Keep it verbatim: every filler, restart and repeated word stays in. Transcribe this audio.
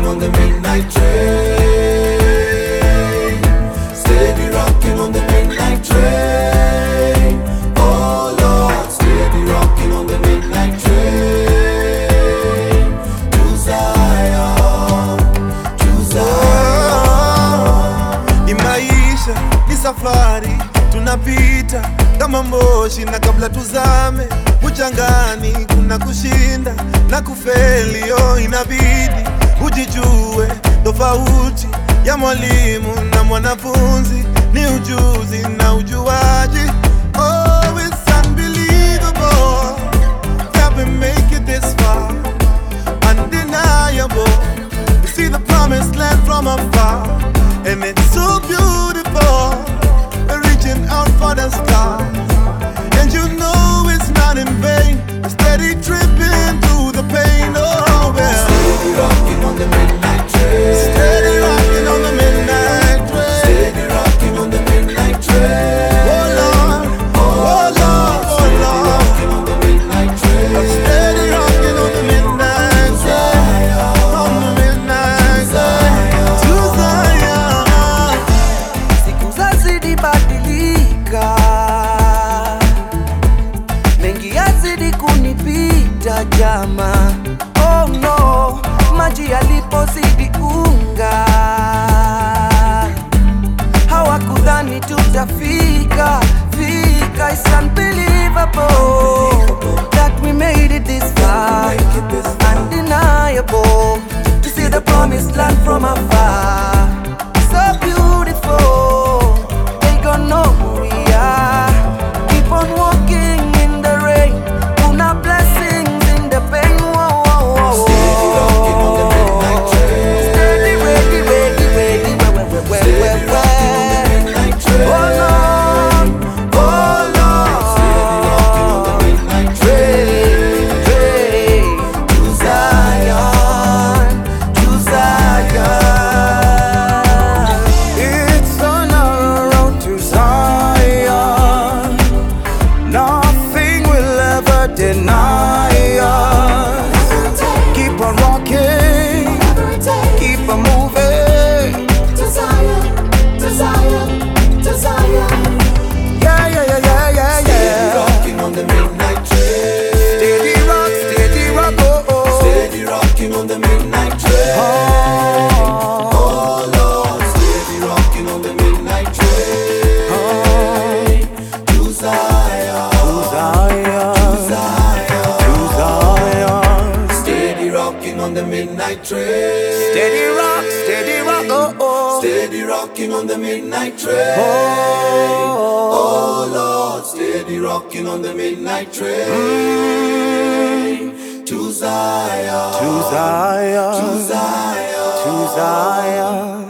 on the midnight train. Steady rocking on the midnight train. Oh Lord, steady rocking on the midnight train. To Zion, to Zion. Ni maisha, ni safari, tunapita kama moshi, na kabla tuzame mchangani kuna kushinda na kufeli. Oh, inabidi ujijue tofauti ya mwalimu na mwanafunzi ni ujuzi na ujuaji. Oh, it's unbelievable that we make it this far, undeniable. We see the promised land from afar, and it's so beautiful. We're reaching out for the stars, and you know it's not in vain. We're steady tripping through the pain. Oh, well, steady rocking on the midnight train. Steady rocking on the midnight train. Steady rocking on the midnight train. Oh Lord, oh Lord, oh Lord. Rocking on the midnight train. Steady rocking on the midnight train. On the midnight train. To Zion. Siku zazidi badilika, mengi yazidi kunipita jama. Oh no, maji yalipozidi unga, hawakudhani tutafika fika. It's unbelievable that we made it this far, undeniable to see the promised land from afar. So beautiful, they gon' know who we are. Keep on walking in the rain, kuna blessings in the pain. Whoa, whoa, whoa, whoa. Steady rocking on the midnight train. Steady, ready, ready, ready, where, where, where, where, Steady where, rocking on the where? midnight train. Oh Lord, oh Lord. Steady rocking on the midnight train. Train, to Zion, to Zion. It's on our road to Zion. Nothing will ever deny us. Keep on rocking, keep on moving. To Zion, to Zion, to Zion. Yeah, yeah, yeah, yeah, yeah, Steady yeah. rocking on the midnight train. Steady rock, steady rock, oh, oh. Steady rocking on the midnight train. Oh, Oh Lord, steady rocking on the midnight train. To Zion, Zion, Zion. to Zion. Steady rocking on the midnight train. Steady rock, steady rock, oh, oh. Steady rocking on the midnight train. Oh, Oh Lord, steady rocking on the midnight train. To Zion, to Zion, to Zion. to Zion.